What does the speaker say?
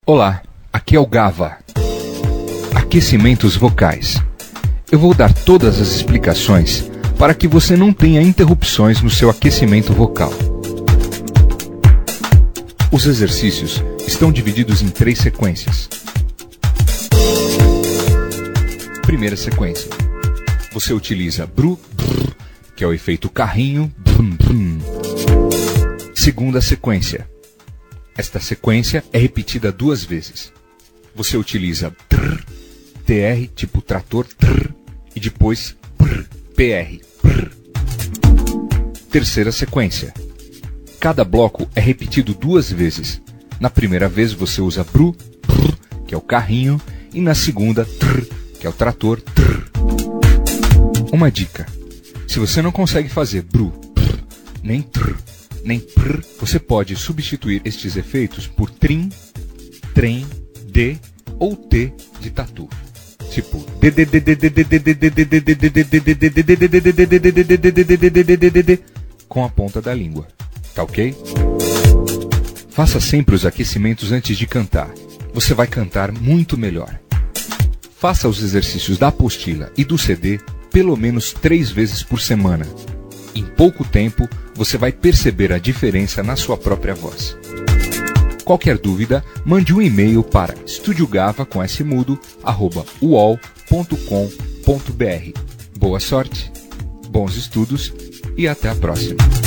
Olá, aqui é o Gava. Aquecimentos vocais. Eu vou dar todas as explicações para que você não tenha interrupções no seu aquecimento vocal. Os exercícios estão divididos em 3 sequências. Primeira sequência. Você utiliza bru, brr, que é o efeito carrinho, brum, brum. Segunda sequência. Esta sequência é repetida 2 vezes. Você utiliza trrr, TR, tipo trator, trrr, e depois brr, PR. Brr. Terceira sequência. Cada bloco é repetido 2 vezes. Na primeira vez você usa bru, brr, que é o carrinho, e na segunda, trrr, que é o trator, trrr. Uma dica. Se você não consegue fazer bru, brr, nem trrr, nem prr, você pode substituir estes efeitos por trim, trem, d ou t de tatu. Tipo com a ponta da língua. Tá ok? Faça sempre os aquecimentos antes de cantar. Você vai cantar muito melhor. Faça os exercícios da apostila e do CD pelo menos 3 vezes por semana. Em pouco tempo, você vai perceber a diferença na sua própria voz. Qualquer dúvida, mande um e-mail para estudiogava@uol.com.br. Boa sorte, bons estudos e até a próxima.